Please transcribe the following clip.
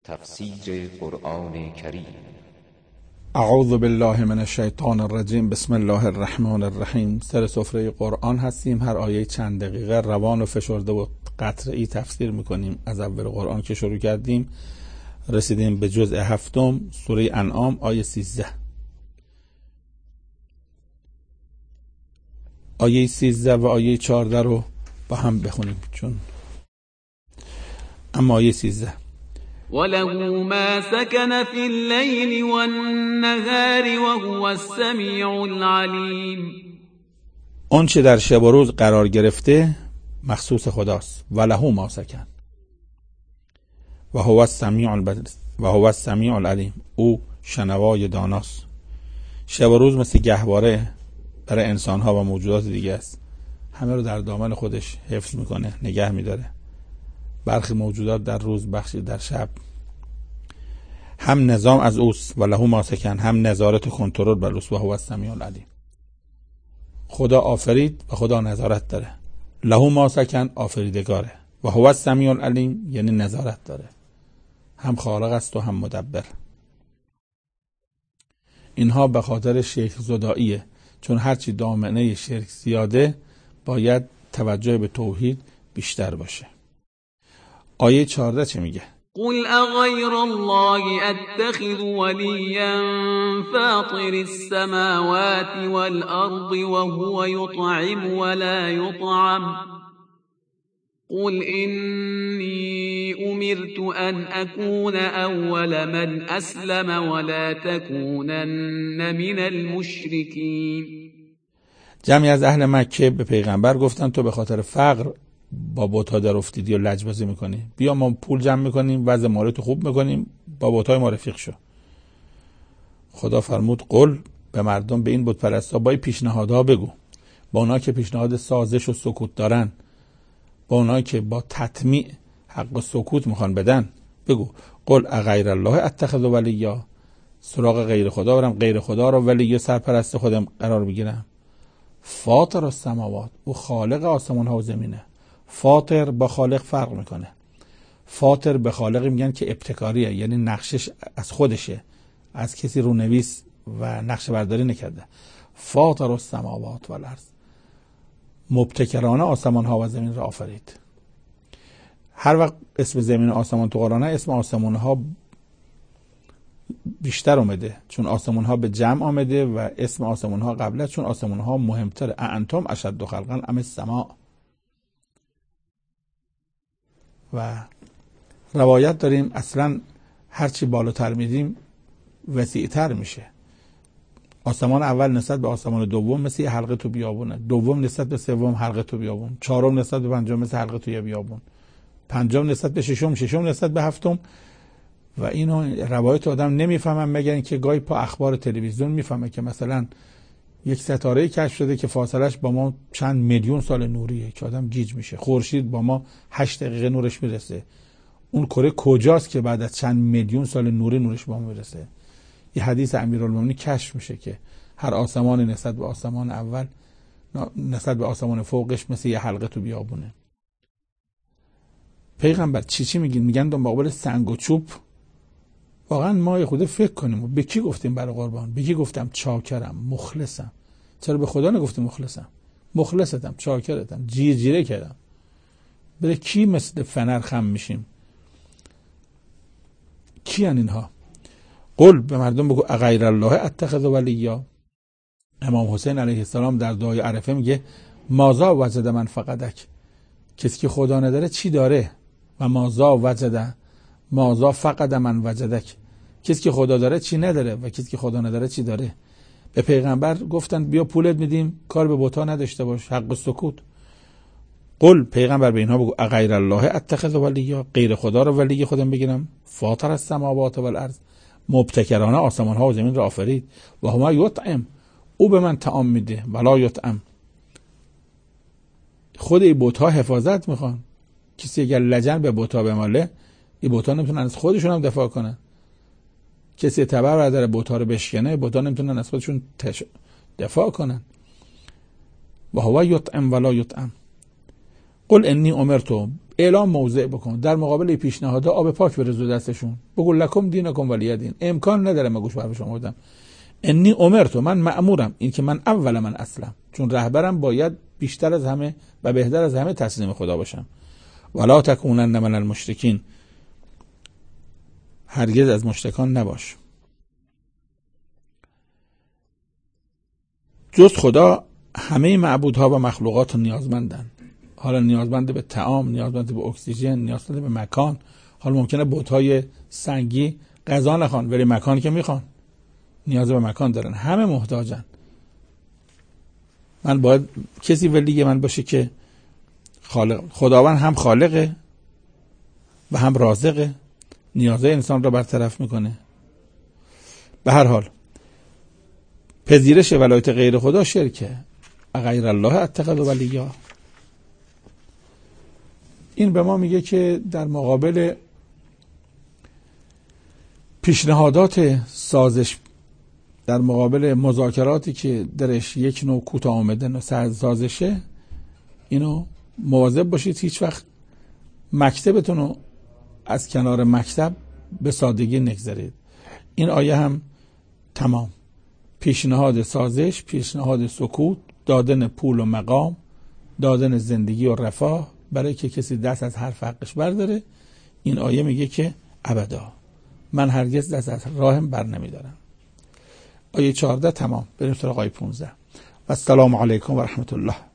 تفسیر قرآن کریم. اعوذ بالله من الشیطان الرجیم. بسم الله الرحمن الرحیم. سر سفره قرآن هستیم. هر آیه چند دقیقه روان و فشرده و قطعی تفسیر میکنیم. از اول قرآن که شروع کردیم رسیدیم به جزء هفتم سوره انعام آیه 13. آیه 13 و آیه 14 رو با هم بخونیم چون اما آیه 13 وله ما سكن في الليل والنهار وهو السميع العليم. اون چه در شب و روز قرار گرفته مخصوص خداست. وله ما سکن و هو السمیع العلیم. او شنوای داناست. شب و روز مثل گهواره برای انسان‌ها و موجودات دیگه است. همه رو در دامن خودش حفظ میکنه، نگه میداره. برخی موجودات در روز، بخشی در شب. هم نظام از اوست و له ما سکن، هم نظارت و کنترل بر اوست و هو السمیع العلیم. خدا آفرید و خدا نظارت داره. له ما سکن آفریدگاره و هو السمیع العلیم یعنی نظارت داره. هم خالق است و هم مدبر. اینها به خاطر شرک زداییه، چون هرچی دامنه شرک زیاده باید توجه به توحید بیشتر باشه. آیه 14 چه میگه؟ قل اغير الله اتخذ وليا فاطر السماوات والارض وهو يطعم ولا يطعم قل اني امرت ان اكون اول من اسلم ولا تكونن من المشركين. جمعی از اهل مکه به پیغمبر گفتن تو به خاطر فقر با بت‌ها در افتیدی و لجبازی میکنی، بیا ما پول جمع میکنیم، وضع مالتو خوب میکنیم، با بت‌های ما رفیق شو. خدا فرمود قل به مردم، به این بت پرستا با پیشنهادها بگو، با اونا که پیشنهاد سازش و سکوت دارن، با اونا که با تطمیع حق و سکوت میخوان بدن، بگو قل اغیر الله اتخذ ولیا، سراغ غیر خدا برم، غیر خدا رو ولی سرپرست خودم قرار بگیرم. فاطر السماوات، او خالق آسمان ها و زمینه. فاطر با خالق فرق میکنه. فاطر به خالقی میگن که ابتکاریه، یعنی نقشش از خودشه، از کسی رونویس و نقشه برداری نکرده. فاطر السماوات و الارض، مبتکرانه آسمان ها و زمین را آفرید. هر وقت اسم زمین و آسمان تو قرآن اسم آسمان ها بیشتر اومده، چون آسمان ها به جمع آمده و اسم آسمان ها قبله، چون آسمان ها مهمتره. انتم اشد خلقا ام السماء. و روایت داریم اصلا هرچی بالاتر میدیم وسیعتر میشه. آسمان اول نسبت به آسمان دوم مثل یه حلقه تو بیابونه، دوم نسبت به سوم حلقه تو بیابون، چهارم نسبت به پنجم مثل حلقه تو یه بیابون، پنجم نسبت به ششم، ششم نسبت به هفتم. و اینو روایت آدم نمیفهمن مگر اینکه گاهی پا اخبار تلویزیون میفهمه که مثلا یک ستاره کشف شده که فاصلش با ما چند میلیون سال نوریه، که آدم گیج میشه. خورشید با ما 8 دقیقه نورش میرسه. اون کره کجاست که بعد از چند میلیون سال نوری نورش با ما میرسه؟ یه حدیث امیرالمومنین کشف میشه که هر آسمان نسبت به آسمان اول، نسبت به آسمان فوقش مثل یه حلقه تو بیابونه. پیغمبر چی میگین؟ میگن در مقابل سنگ و چوب. واقعا ما یه خود فکر کنیم به کی گفتیم برای قربان؟ به کی گفتم چاکرم، مخلصم؟ چرا به خدا نگفتیم مخلصم؟ مخلصتم، چاکرتم، جیره کردم. برای کی مثل فنر خم میشیم؟ کی ان اینها؟ قل به مردم بگو اغیر الله اتخذ ولیا. امام حسین علیه السلام در دعای عرفه میگه مازا وجد من فقدک، کسی که خدا نداره چی داره؟ و مازا وجد مازا فقد من وجدک، کسی که خدا داره چی نداره و کسی که خدا نداره چی داره. به پیغمبر گفتن بیا پولت میدیم، کار به بتا نداشته باش، حق سکوت. قل پیغمبر به اینها بگو اغیر الله اتخذ ولیا، غیر خدا رو ولی خودم بگیرم. فاطر السماوات و الارض، مبتکرانه آسمان ها و زمین را آفرید. و هو یطعم، او به من طعام میده. ولا یطعم، خود این بت‌ها حفاظت میخوان. کسی اگر لجن به بت‌ها بماله، این بت‌ها نمیتونن از خودشون هم دفاع کنن. کسی تبر برداره بت‌ها رو بشکنه، بت‌ها نمیتونن از خودشون دفاع کنن. و هو یطعم ولا یطعم. قل انی امرت، اعلام موضع بکن، در مقابل پیشنهادها آب پاک برزو دستشون، بگو لکم دینکم ولی دین. امکان نداره من گوش بر شما بدم. انی امرت، من مأمورم، این که من اول من اسلم، چون رهبرم باید بیشتر از همه و بهتر از همه تسلیم خدا باشم. ولا تکونن من المشرکین، هرگز از مشرکان نباش. جز خدا همه معبودها و مخلوقات نیازمندن. حالا نیازمند به طعام، نیازمند به اکسیژن، نیازمند به مکان. حالا ممکنه بت‌های سنگی غذا نخوان ولی مکان که میخوان، نیاز به مکان دارن. همه محتاجن. من باید کسی ولی من باشه که خداوند هم خالقه و هم رازقه، نیازهای انسان را برطرف میکنه. به هر حال پذیرش ولایت غیر خدا شرکه. غیر الله اتخذ ولیا. این به ما میگه که در مقابل پیشنهادات سازش، در مقابل مذاکراتی که درش یک نوع کوتاه آمدن و سازشه، اینو مواظب باشید هیچ وقت مکتبتون رو از کنار مکتب به سادگی نگذارید. این آیه هم تمام. پیشنهاد سازش، پیشنهاد سکوت، دادن پول و مقام، دادن زندگی و رفاه برای که کسی دست از هر حقش برداره. این آیه میگه که ابدا، من هرگز دست از راهم بر نمیدارم. آیه 14 تمام. بریم سراغ آیه 15. و السلام علیکم و رحمت الله.